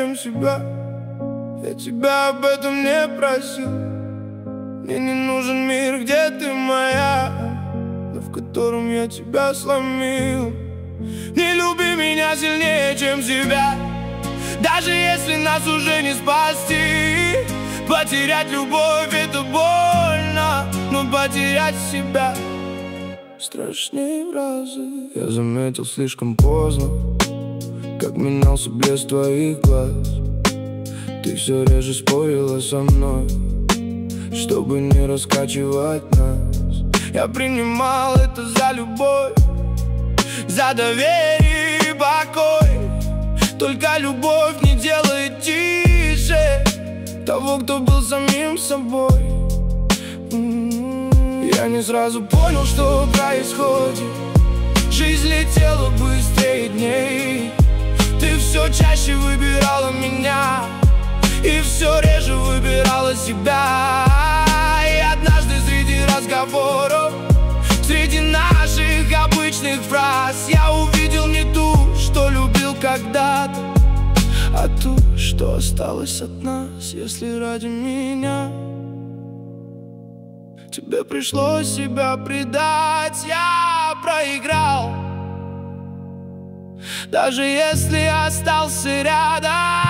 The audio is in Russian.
чем себя. Я тебя об этом не просил. Мне не нужен мир, где ты моя, но в котором я тебя сломил. Не люби меня сильнее, чем себя, даже если нас уже не спасти. Потерять любовь — это больно, но потерять себя страшнее в разы. Я заметил слишком поздно, как менялся блеск твоих глаз. Ты все реже спорила со мной, чтобы не раскачивать нас. Я принимал это за любовь, за доверие и покой. Только любовь не делает тише того, кто был самим собой. Я не сразу понял, что происходит. Жизнь летела быстрее дней. Ты все чаще выбирала меня и все реже выбирала себя. И однажды среди разговоров, среди наших обычных фраз, я увидел не ту, что любил когда-то, а ту, что осталось от нас. Если ради меня тебе пришлось себя предать, я проиграл, даже если остался рядом.